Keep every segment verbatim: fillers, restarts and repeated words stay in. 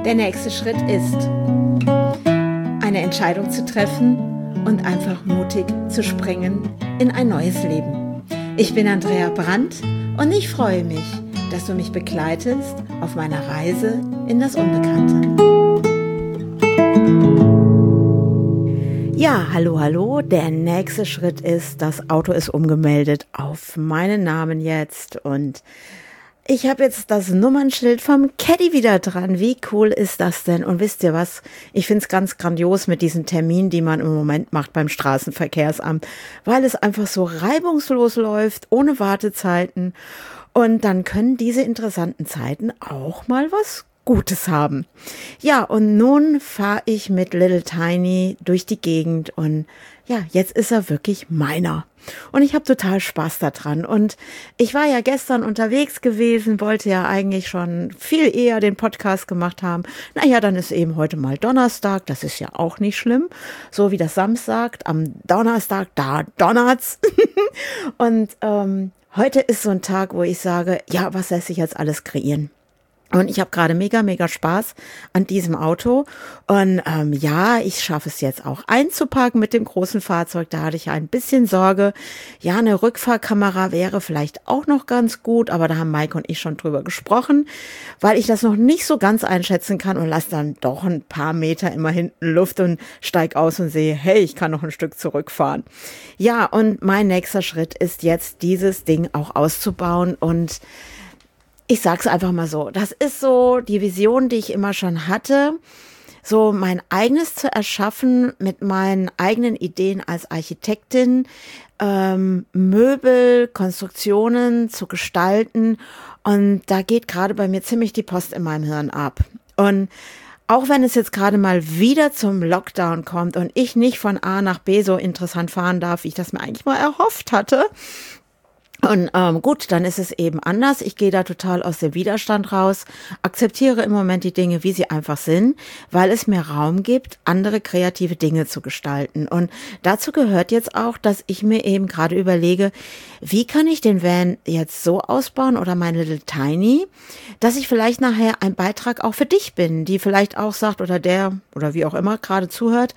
Der nächste Schritt ist, eine Entscheidung zu treffen und einfach mutig zu springen in ein neues Leben. Ich bin Andrea Brandt und ich freue mich, dass du mich begleitest auf meiner Reise in das Unbekannte. Ja, hallo, hallo. Der nächste Schritt ist, das Auto ist umgemeldet auf meinen Namen jetzt und ich habe jetzt das Nummernschild vom Caddy wieder dran. Wie cool ist das denn? Und wisst ihr was? Ich finde es ganz grandios mit diesen Terminen, die man im Moment macht beim Straßenverkehrsamt, weil es einfach so reibungslos läuft, ohne Wartezeiten. Und dann können diese interessanten Zeiten auch mal was Gutes haben. Ja, und nun fahre ich mit Little Tiny durch die Gegend und ja, jetzt ist er wirklich meiner. Und ich habe total Spaß daran. Und ich war ja gestern unterwegs gewesen, wollte ja eigentlich schon viel eher den Podcast gemacht haben. Naja, dann ist eben heute mal Donnerstag, das ist ja auch nicht schlimm. So wie das Samstag, am Donnerstag, da donnert's. Und ähm, heute ist so ein Tag, wo ich sage, ja, was lässt sich jetzt alles kreieren? Und ich habe gerade mega, mega Spaß an diesem Auto. Und ähm, ja, ich schaffe es jetzt auch einzuparken mit dem großen Fahrzeug. Da hatte ich ein bisschen Sorge. Ja, eine Rückfahrkamera wäre vielleicht auch noch ganz gut. Aber da haben Maike und ich schon drüber gesprochen, weil ich das noch nicht so ganz einschätzen kann und lasse dann doch ein paar Meter immer hinten Luft und steig aus und sehe, hey, ich kann noch ein Stück zurückfahren. Ja, und mein nächster Schritt ist jetzt, dieses Ding auch auszubauen und ich sag's einfach mal so, das ist so die Vision, die ich immer schon hatte, so mein eigenes zu erschaffen mit meinen eigenen Ideen als Architektin, ähm, Möbel, Konstruktionen zu gestalten und da geht gerade bei mir ziemlich die Post in meinem Hirn ab. Und auch wenn es jetzt gerade mal wieder zum Lockdown kommt und ich nicht von A nach B so interessant fahren darf, wie ich das mir eigentlich mal erhofft hatte, und ähm, gut, dann ist es eben anders. Ich gehe da total aus dem Widerstand raus, akzeptiere im Moment die Dinge, wie sie einfach sind, weil es mir Raum gibt, andere kreative Dinge zu gestalten. Und dazu gehört jetzt auch, dass ich mir eben gerade überlege, wie kann ich den Van jetzt so ausbauen oder mein Little Tiny, dass ich vielleicht nachher ein Beitrag auch für dich bin, die vielleicht auch sagt oder der oder wie auch immer gerade zuhört,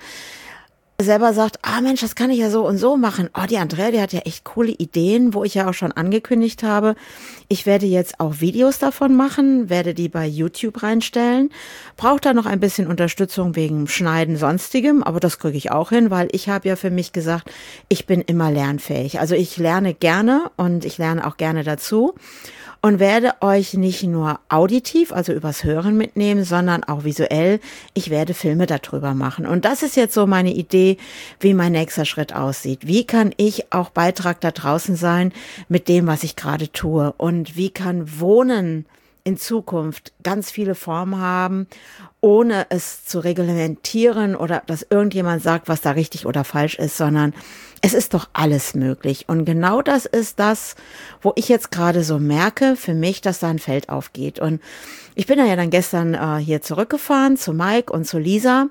selber sagt, ah Mensch, das kann ich ja so und so machen. Oh, die Andrea, die hat ja echt coole Ideen, wo ich ja auch schon angekündigt habe. Ich werde jetzt auch Videos davon machen, werde die bei YouTube reinstellen. Braucht da noch ein bisschen Unterstützung wegen Schneiden sonstigem, aber das kriege ich auch hin, weil ich habe ja für mich gesagt, ich bin immer lernfähig. Also ich lerne gerne und ich lerne auch gerne dazu. Und werde euch nicht nur auditiv, also übers Hören mitnehmen, sondern auch visuell. Ich werde Filme darüber machen. Und das ist jetzt so meine Idee, wie mein nächster Schritt aussieht. Wie kann ich auch Beitrag da draußen sein mit dem, was ich gerade tue? Und wie kann Wohnen in Zukunft ganz viele Formen haben, ohne es zu reglementieren oder dass irgendjemand sagt, was da richtig oder falsch ist, sondern es ist doch alles möglich. Und genau das ist das, wo ich jetzt gerade so merke, für mich, dass da ein Feld aufgeht. Und ich bin ja dann gestern äh, hier zurückgefahren zu Mike und zu Lisa,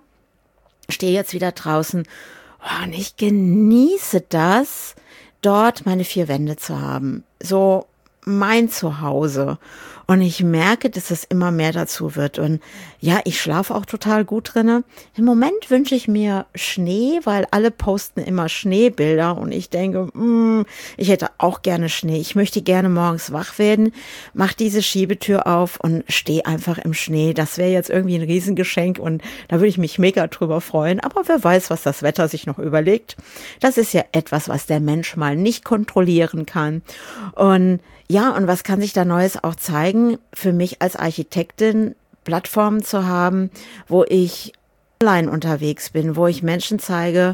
stehe jetzt wieder draußen oh, und ich genieße das, dort meine vier Wände zu haben. So mein Zuhause. Und ich merke, dass es immer mehr dazu wird. Und ja, ich schlafe auch total gut drinne. Im Moment wünsche ich mir Schnee, weil alle posten immer Schneebilder. Und ich denke, mm, ich hätte auch gerne Schnee. Ich möchte gerne morgens wach werden, mach diese Schiebetür auf und stehe einfach im Schnee. Das wäre jetzt irgendwie ein Riesengeschenk und da würde ich mich mega drüber freuen. Aber wer weiß, was das Wetter sich noch überlegt. Das ist ja etwas, was der Mensch mal nicht kontrollieren kann. Und ja, und was kann sich da Neues auch zeigen? Für mich als Architektin Plattformen zu haben, wo ich online unterwegs bin, wo ich Menschen zeige,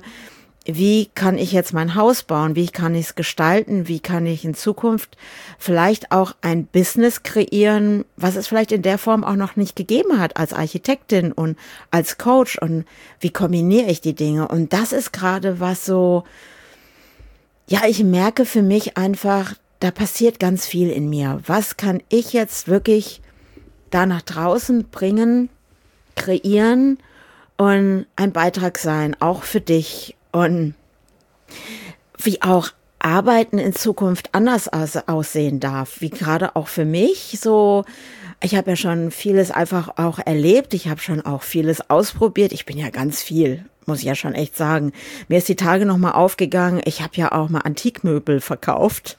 wie kann ich jetzt mein Haus bauen, wie kann ich es gestalten, wie kann ich in Zukunft vielleicht auch ein Business kreieren, was es vielleicht in der Form auch noch nicht gegeben hat als Architektin und als Coach und wie kombiniere ich die Dinge? Und das ist gerade was so, ja, ich merke für mich einfach, da passiert ganz viel in mir. Was kann ich jetzt wirklich da nach draußen bringen, kreieren und ein Beitrag sein, auch für dich und wie auch Arbeiten in Zukunft anders aus, aussehen darf, wie gerade auch für mich so. Ich habe ja schon vieles einfach auch erlebt. Ich habe schon auch vieles ausprobiert. Ich bin ja ganz viel, muss ich ja schon echt sagen. Mir ist die Tage noch mal aufgegangen. Ich habe ja auch mal Antikmöbel verkauft.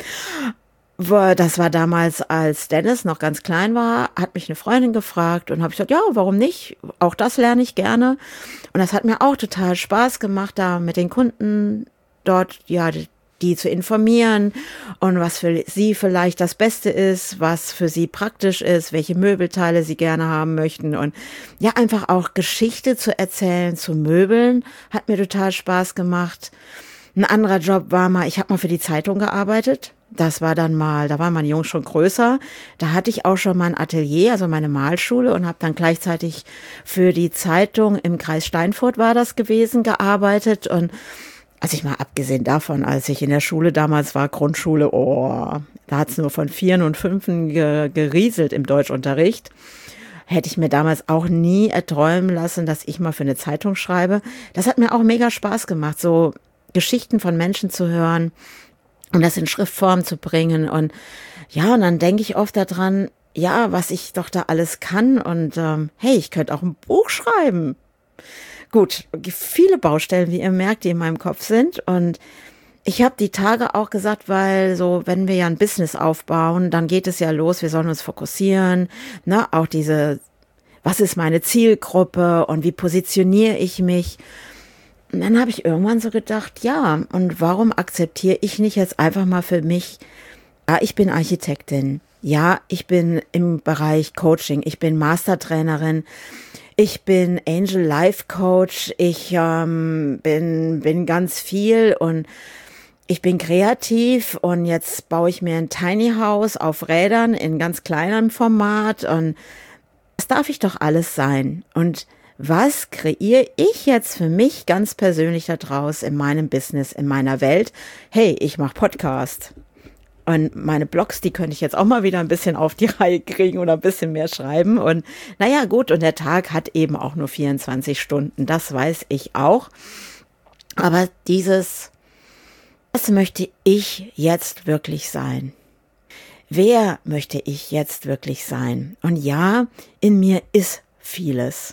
Das war damals, als Dennis noch ganz klein war, hat mich eine Freundin gefragt und habe ich gesagt, ja, warum nicht? Auch das lerne ich gerne. Und das hat mir auch total Spaß gemacht, da mit den Kunden dort, ja, die, die zu informieren und was für sie vielleicht das Beste ist, was für sie praktisch ist, welche Möbelteile sie gerne haben möchten und ja, einfach auch Geschichte zu erzählen zu Möbeln, hat mir total Spaß gemacht. Ein anderer Job war mal, ich habe mal für die Zeitung gearbeitet. Das war dann mal, da war mein Junge schon größer. Da hatte ich auch schon mal ein Atelier, also meine Malschule und habe dann gleichzeitig für die Zeitung im Kreis Steinfurt war das gewesen, gearbeitet. Und also ich mal abgesehen davon, als ich in der Schule damals war, Grundschule, oh, da hat's nur von Vieren und Fünfen ge- gerieselt im Deutschunterricht. Hätte ich mir damals auch nie erträumen lassen, dass ich mal für eine Zeitung schreibe. Das hat mir auch mega Spaß gemacht, so Geschichten von Menschen zu hören und das in Schriftform zu bringen. Und ja, und dann denke ich oft daran, ja, was ich doch da alles kann. Und ähm, hey, ich könnte auch ein Buch schreiben. Gut, viele Baustellen, wie ihr merkt, die in meinem Kopf sind. Und ich habe die Tage auch gesagt, weil so, wenn wir ja ein Business aufbauen, dann geht es ja los, wir sollen uns fokussieren. Ne? Auch diese, was ist meine Zielgruppe und wie positioniere ich mich? Und dann habe ich irgendwann so gedacht, ja, und warum akzeptiere ich nicht jetzt einfach mal für mich, ja, ich bin Architektin, ja, ich bin im Bereich Coaching, ich bin Mastertrainerin, ich bin Angel Life Coach, ich ähm, bin, bin ganz viel und ich bin kreativ und jetzt baue ich mir ein Tiny House auf Rädern in ganz kleinem Format und das darf ich doch alles sein. Und was kreiere ich jetzt für mich ganz persönlich da draus in meinem Business, in meiner Welt? Hey, ich mache Podcast. Und meine Blogs, die könnte ich jetzt auch mal wieder ein bisschen auf die Reihe kriegen oder ein bisschen mehr schreiben. Und naja, gut, und der Tag hat eben auch nur vierundzwanzig Stunden, das weiß ich auch. Aber dieses, was möchte ich jetzt wirklich sein? Wer möchte ich jetzt wirklich sein? Und ja, in mir ist vieles.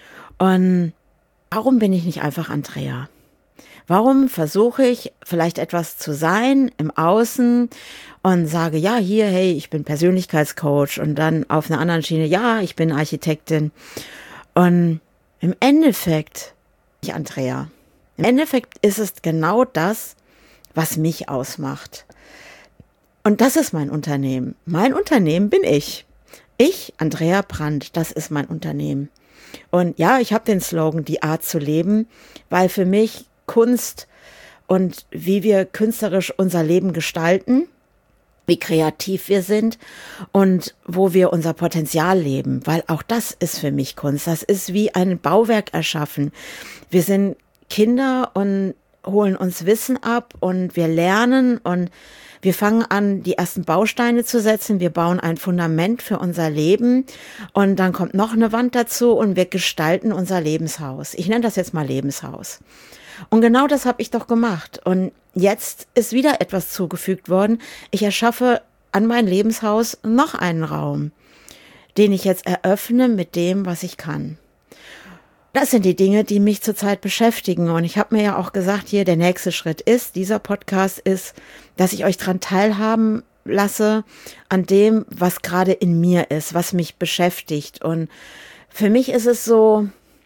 Und warum bin ich nicht einfach Andrea? Warum versuche ich vielleicht etwas zu sein im Außen und sage, ja, hier, hey, ich bin Persönlichkeitscoach und dann auf einer anderen Schiene, ja, ich bin Architektin. Und im Endeffekt, ich Andrea, im Endeffekt ist es genau das, was mich ausmacht. Und das ist mein Unternehmen. Mein Unternehmen bin ich. Ich, Andrea Brandt, das ist mein Unternehmen. Und ja, ich habe den Slogan, die Art zu leben, weil für mich Kunst und wie wir künstlerisch unser Leben gestalten, wie kreativ wir sind und wo wir unser Potenzial leben, weil auch das ist für mich Kunst. Das ist wie ein Bauwerk erschaffen. Wir sind Kinder und holen uns Wissen ab und wir lernen und wir fangen an, die ersten Bausteine zu setzen. Wir bauen ein Fundament für unser Leben und dann kommt noch eine Wand dazu und wir gestalten unser Lebenshaus. Ich nenne das jetzt mal Lebenshaus. Und genau das habe ich doch gemacht. Und jetzt ist wieder etwas zugefügt worden. Ich erschaffe an mein Lebenshaus noch einen Raum, den ich jetzt eröffne mit dem, was ich kann. Das sind die Dinge, die mich zurzeit beschäftigen. Und ich habe mir ja auch gesagt, hier der nächste Schritt ist, dieser Podcast ist, dass ich euch dran teilhaben lasse an dem, was gerade in mir ist, was mich beschäftigt. Und für mich ist es so,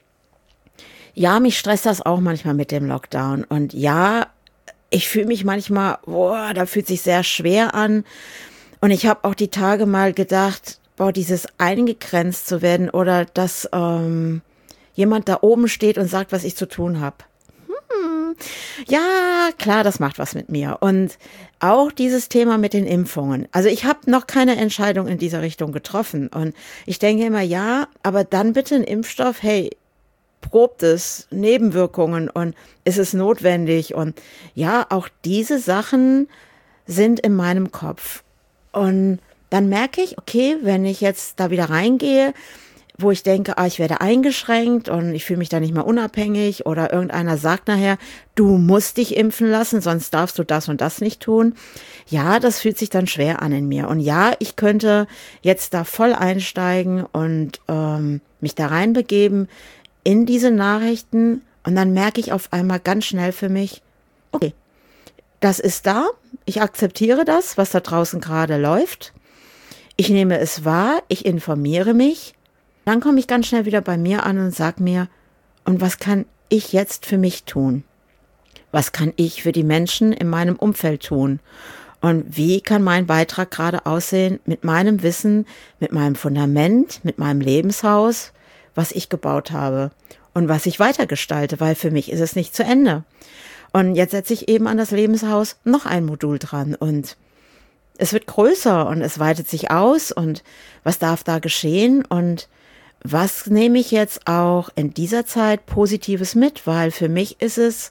ja, mich stresst das auch manchmal mit dem Lockdown. Und ja, ich fühle mich manchmal, boah, da fühlt sich sehr schwer an. Und ich habe auch die Tage mal gedacht, boah, dieses eingegrenzt zu werden oder dass ähm, jemand da oben steht und sagt, was ich zu tun habe. Hm, ja, klar, das macht was mit mir. Und auch dieses Thema mit den Impfungen. Also ich habe noch keine Entscheidung in dieser Richtung getroffen. Und ich denke immer, ja, aber dann bitte ein Impfstoff, hey, probt es, Nebenwirkungen und ist es notwendig? Und ja, auch diese Sachen sind in meinem Kopf. Und dann merke ich, okay, wenn ich jetzt da wieder reingehe, wo ich denke, ah, ich werde eingeschränkt und ich fühle mich da nicht mehr unabhängig oder irgendeiner sagt nachher, du musst dich impfen lassen, sonst darfst du das und das nicht tun. Ja, das fühlt sich dann schwer an in mir. Und ja, ich könnte jetzt da voll einsteigen und ähm, mich da reinbegeben in diese Nachrichten und dann merke ich auf einmal ganz schnell für mich, okay, das ist da, ich akzeptiere das, was da draußen gerade läuft. Ich nehme es wahr, ich informiere mich. Dann komme ich ganz schnell wieder bei mir an und sage mir, und was kann ich jetzt für mich tun? Was kann ich für die Menschen in meinem Umfeld tun? Und wie kann mein Beitrag gerade aussehen mit meinem Wissen, mit meinem Fundament, mit meinem Lebenshaus, was ich gebaut habe und was ich weitergestalte, weil für mich ist es nicht zu Ende. Und jetzt setze ich eben an das Lebenshaus noch ein Modul dran und es wird größer und es weitet sich aus und was darf da geschehen und was nehme ich jetzt auch in dieser Zeit Positives mit, weil für mich ist es,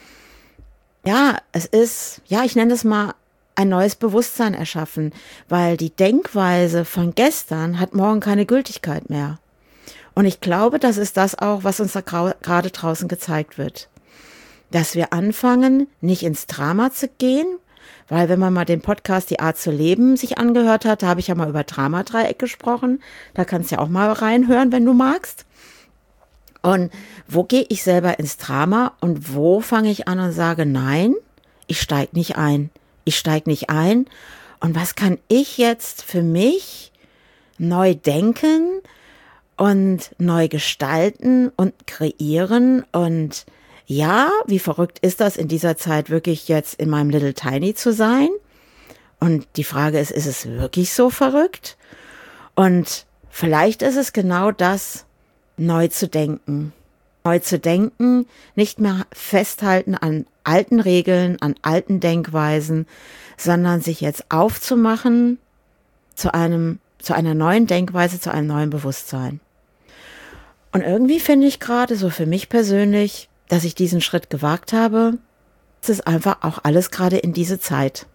ja, es ist, ja, ich nenne es mal ein neues Bewusstsein erschaffen, weil die Denkweise von gestern hat morgen keine Gültigkeit mehr. Und ich glaube, das ist das auch, was uns da gerade draußen gezeigt wird. Dass wir anfangen, nicht ins Drama zu gehen, weil wenn man mal den Podcast Die Art zu leben sich angehört hat, da habe ich ja mal über Dramadreieck gesprochen. Da kannst du ja auch mal reinhören, wenn du magst. Und wo gehe ich selber ins Drama und wo fange ich an und sage, nein, ich steige nicht ein. Ich steige nicht ein. Und was kann ich jetzt für mich neu denken und neu gestalten und kreieren? Und ja, wie verrückt ist das in dieser Zeit wirklich jetzt in meinem Little Tiny zu sein? Und die Frage ist, ist es wirklich so verrückt? Und vielleicht ist es genau das, neu zu denken. Neu zu denken, nicht mehr festhalten an alten Regeln, an alten Denkweisen, sondern sich jetzt aufzumachen zu einem, zu einer neuen Denkweise, zu einem neuen Bewusstsein. Und irgendwie finde ich gerade so für mich persönlich, dass ich diesen Schritt gewagt habe, es ist einfach auch alles gerade in diese Zeit.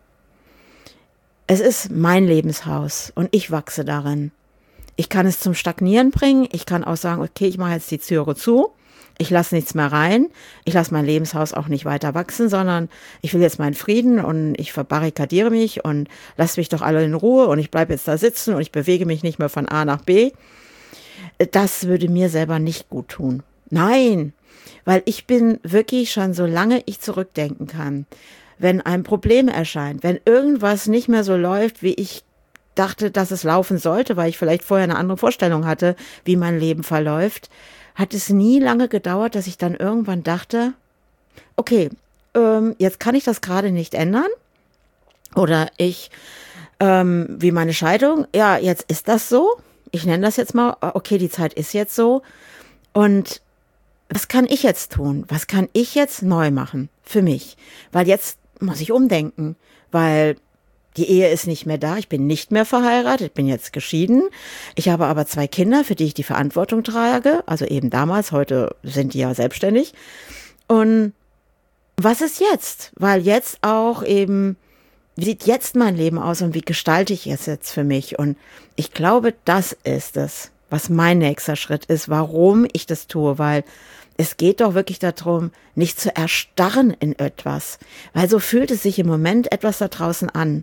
Es ist mein Lebenshaus und ich wachse darin. Ich kann es zum Stagnieren bringen. Ich kann auch sagen, okay, ich mache jetzt die Türe zu. Ich lasse nichts mehr rein. Ich lasse mein Lebenshaus auch nicht weiter wachsen, sondern ich will jetzt meinen Frieden und ich verbarrikadiere mich und lasse mich doch alle in Ruhe und ich bleibe jetzt da sitzen und ich bewege mich nicht mehr von A nach B. Das würde mir selber nicht gut tun. Nein, weil ich bin wirklich schon, solange ich zurückdenken kann, wenn ein Problem erscheint, wenn irgendwas nicht mehr so läuft, wie ich dachte, dass es laufen sollte, weil ich vielleicht vorher eine andere Vorstellung hatte, wie mein Leben verläuft, hat es nie lange gedauert, dass ich dann irgendwann dachte, okay, ähm, jetzt kann ich das gerade nicht ändern. Oder ich, ähm, wie meine Scheidung, ja, jetzt ist das so. Ich nenne das jetzt mal, okay, die Zeit ist jetzt so. Und was kann ich jetzt tun? Was kann ich jetzt neu machen für mich? Weil jetzt muss ich umdenken, weil die Ehe ist nicht mehr da, ich bin nicht mehr verheiratet, ich bin jetzt geschieden. Ich habe aber zwei Kinder, für die ich die Verantwortung trage, also eben damals, heute sind die ja selbstständig. Und was ist jetzt? Weil jetzt auch eben, wie sieht jetzt mein Leben aus und wie gestalte ich es jetzt für mich? Und ich glaube, das ist es, was mein nächster Schritt ist, warum ich das tue, weil es geht doch wirklich darum, nicht zu erstarren in etwas, weil so fühlt es sich im Moment etwas da draußen an.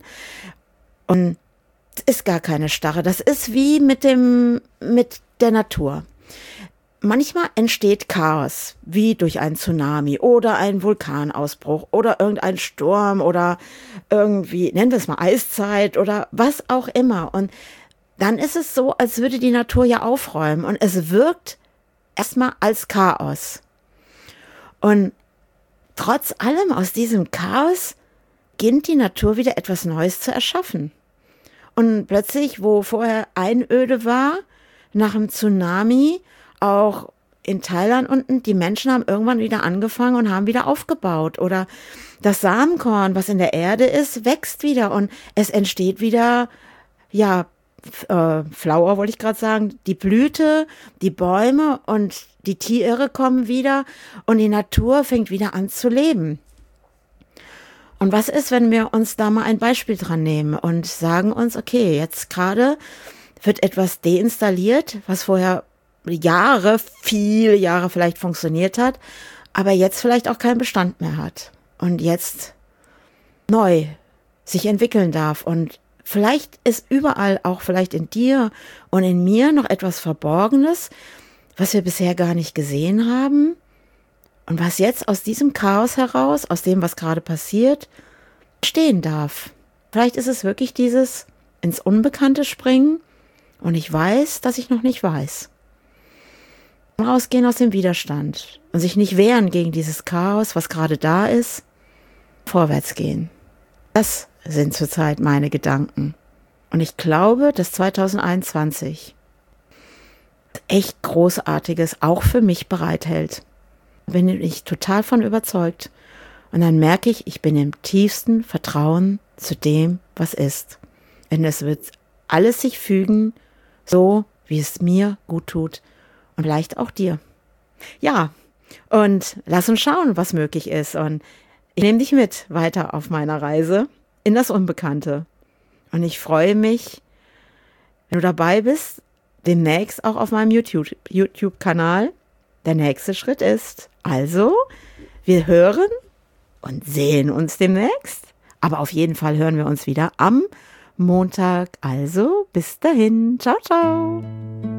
Und es ist gar keine Starre. Das ist wie mit dem, mit der Natur. Manchmal entsteht Chaos, wie durch einen Tsunami oder einen Vulkanausbruch oder irgendein Sturm oder irgendwie, nennen wir es mal Eiszeit oder was auch immer. Und dann ist es so, als würde die Natur ja aufräumen und es wirkt erstmal als Chaos. Und trotz allem aus diesem Chaos beginnt die Natur wieder etwas Neues zu erschaffen. Und plötzlich, wo vorher Einöde war, nach dem Tsunami, auch in Thailand unten, die Menschen haben irgendwann wieder angefangen und haben wieder aufgebaut. Oder das Samenkorn, was in der Erde ist, wächst wieder und es entsteht wieder, ja, Äh, Flower wollte ich gerade sagen, die Blüte, die Bäume und die Tiere kommen wieder und die Natur fängt wieder an zu leben. Und was ist, wenn wir uns da mal ein Beispiel dran nehmen und sagen uns, okay, jetzt gerade wird etwas deinstalliert, was vorher Jahre, viele Jahre vielleicht funktioniert hat, aber jetzt vielleicht auch keinen Bestand mehr hat und jetzt neu sich entwickeln darf. Und vielleicht ist überall, auch vielleicht in dir und in mir, noch etwas Verborgenes, was wir bisher gar nicht gesehen haben und was jetzt aus diesem Chaos heraus, aus dem, was gerade passiert, stehen darf. Vielleicht ist es wirklich dieses ins Unbekannte springen und ich weiß, dass ich noch nicht weiß. Rausgehen aus dem Widerstand und sich nicht wehren gegen dieses Chaos, was gerade da ist, vorwärts gehen. Das sind zurzeit meine Gedanken. Und ich glaube, dass zwanzig einundzwanzig echt Großartiges auch für mich bereithält. Bin ich total von überzeugt. Und dann merke ich, ich bin im tiefsten Vertrauen zu dem, was ist. Denn es wird alles sich fügen, so wie es mir gut tut und vielleicht auch dir. Ja, und lass uns schauen, was möglich ist. Und ich nehme dich mit weiter auf meiner Reise in das Unbekannte. Und ich freue mich, wenn du dabei bist, demnächst auch auf meinem YouTube, YouTube-Kanal. Der nächste Schritt ist, also, wir hören und sehen uns demnächst. Aber auf jeden Fall hören wir uns wieder am Montag. Also, bis dahin. Ciao, ciao.